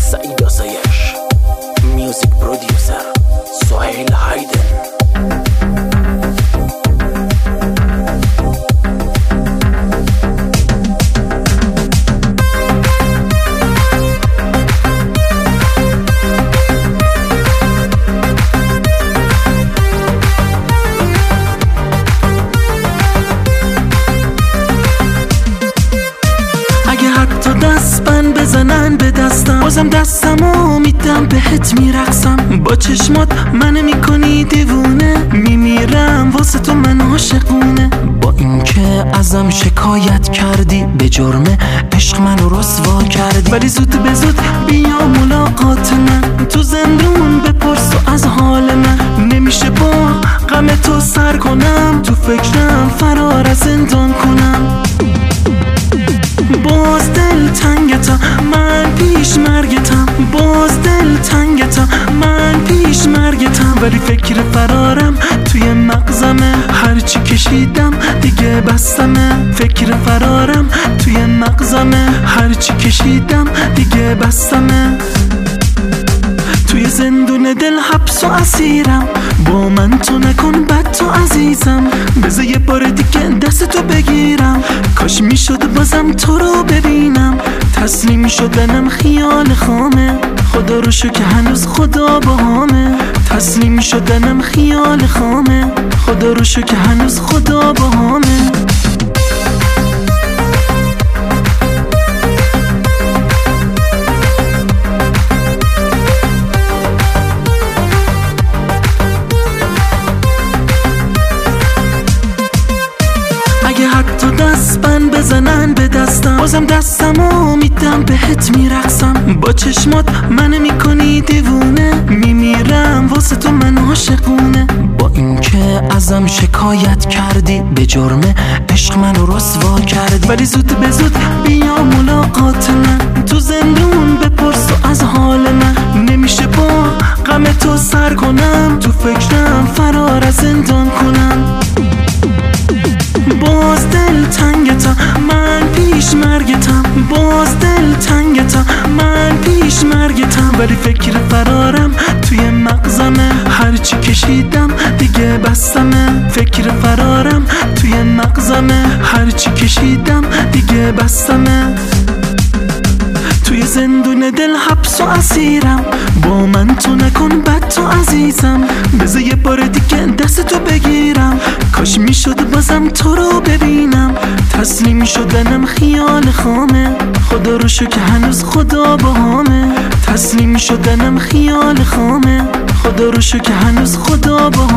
سعید آسایش، میوزیک پرودیوسر سهیل هایدن. دستبند بزنن به دستم، بازم دستمو میدم بهت میرقصم. با چشمات منو میکنی دیوونه، میمیرم واسه تو من عاشقونه. با اینکه ازم شکایت کردی به جرم عشق منو رسوا کردی، ولی زود به زود بیا ملاقات من. تو زندون بپرس و از حال من، نمیشه با غم تو سر کنم. تو فکرم فرار از زندان کنم. باز دل تنگتم من پیش مرگتم، باز دل تنگتم من پیش مرگتم. ولی فکر فرارم توی مغزمه، هرچی کشیدم دیگه بستمه. فکر فرارم توی مغزمه، هرچی کشیدم دیگه بستمه. توی زندون دل حبس و اسیرم، با من تو نکن بد تو عزیزم. بذار یه بار دیگه دست تو بگیرم، کاش میشد بازم تو رو ببینم. تسلیم شدنم خیال خامه، خدا رو شکر هنوز خدا باهامه. تسلیم شدنم خیال خامه، خدا رو شکر هنوز خدا باهامه. حتی دستبند بزنن به دستم، بازم دستمو میدم بهت میرقصم. با چشمات منو میکنی دیوونه، میمیرم واسه تو من عاشقونه. با اینکه ازم شکایت کردی به جرم عشق منو رسوا کردی، ولی زود به زود بیا ملاقات من. تو زندون بپرس و از حال من، نمیشه با غم تو سر کنم. تو فکرم فرار از زندان کنم. باز دل تنگتم من پیش مرگتم، باز دل تنگتم من پیش مرگتم. ولی فکر فرارم توی مغزمه، هرچی کشیدم دیگه بستمه. فکر فرارم توی مغزمه، هرچی کشیدم دیگه بستمه. توی زندون دل حبس و اسیرم، با من تو نکن بد تو عزیزم. بذار یه بار دیگه دست تو بگیرم، کاش میشد بازم تو رو ببینم. تسلیم شدنم خیال خامه، خدا رو شکر هنوز خدا باهامه. تسلیم شدنم خیال خامه، خدا رو شکر هنوز خدا باهامه.